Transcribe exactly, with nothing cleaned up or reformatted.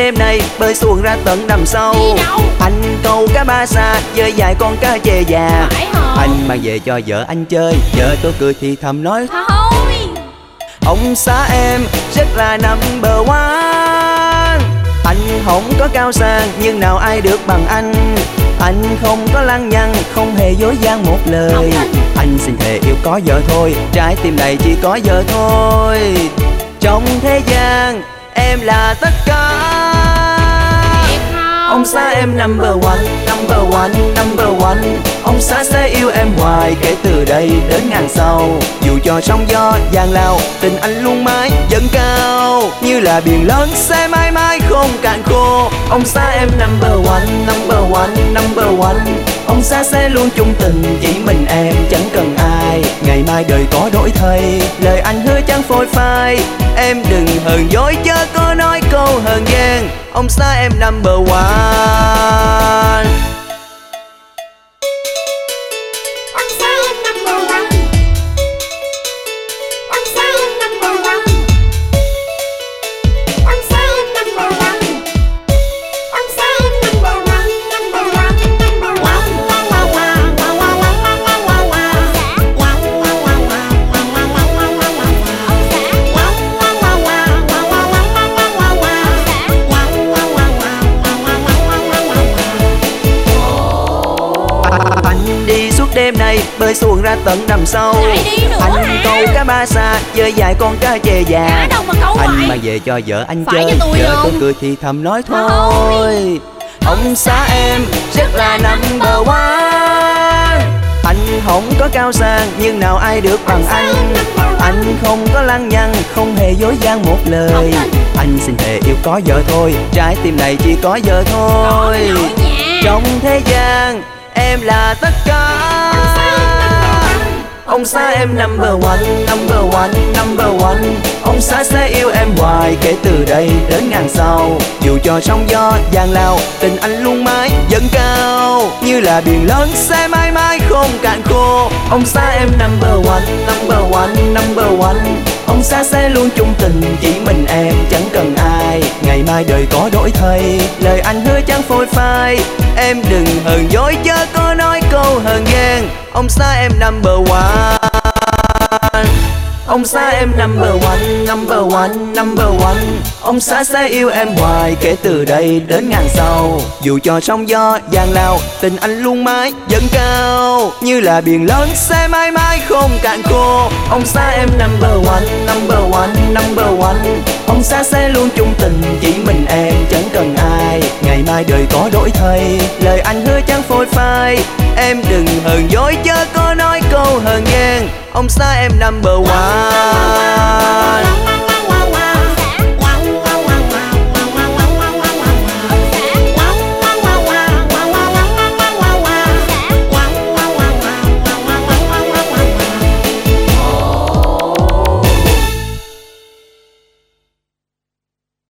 đêm này bơi xuồng ra tận đầm sâu. Anh câu cá ba sa với vài con cá chê già. Anh mang về cho vợ anh chơi, vợ tôi cười thì thầm nói thôi. Ông xã em rất là number one. Anh không có cao sang nhưng nào ai được bằng anh. Anh không có lăng nhăng, không hề dối gian một lời. Anh xin thề yêu có vợ thôi, trái tim này chỉ có vợ thôi. Trong thế gian em là tất cả. Ông xã em number one, number one, number one. Ông xã sẽ yêu em hoài kể từ đây đến ngàn sau. Dù cho sóng gió giang lao, tình anh luôn mãi dâng cao. Như là biển lớn sẽ mãi mãi không cạn khô. Ông xã em number one, number one, number one. Ông xã sẽ luôn chung tình, chỉ mình em chẳng cần ai. Ngày mai đời có đổi thay, lời anh hứa chẳng phôi phai. Em đừng hờn dỗi chớ có nói câu hờn ghen. Ông xã em number one. Anh đi suốt đêm này bơi xuồng ra tận đầm sâu. Anh câu cá ba sa với vài con cá chê già. Anh mang về cho vợ anh chơi, vợ tôi cười thì thầm nói thôi. Ông xã em rất là number one. Anh không có cao sang nhưng nào ai được bằng anh. Anh không có lăng nhăng, không hề dối gian một lời. Anh xin thề yêu có vợ thôi, trái tim này chỉ có vợ thôi. Trong thế gian em là tất cả. Ông xã em number one, number one, number one. Ông xã sẽ yêu em hoài kể từ đây đến ngàn sau. Dù cho sóng gió giang lao, tình anh luôn mãi dâng cao. Như là biển lớn sẽ mãi mãi không cạn khô. Ông xã em number one, number one, number one. Ông xã sẽ luôn chung tình, chỉ mình em chẳng cần ai. Ngày mai đời có đổi thay, lời anh hứa chẳng phôi phai. Em đừng hờn dỗi chớ có nói câu hờn ghen. Ông xã em number one. Ông xã em number one, number one, number one. Ông xã sẽ yêu em hoài kể từ đây đến ngàn sau. Dù cho sóng gió giang lao, tình anh luôn mãi dâng cao. Như là biển lớn sẽ mãi mãi không cạn khô. Ông xã em number one, number one, number one. Ông xã sẽ luôn chung tình, chỉ mình em chẳng cần ai. Ngày mai đời có đổi thay, lời anh hứa chẳng phôi phai. Em đừng hờn dỗi chớ có nói câu hờn ghen. Ông xã em number one.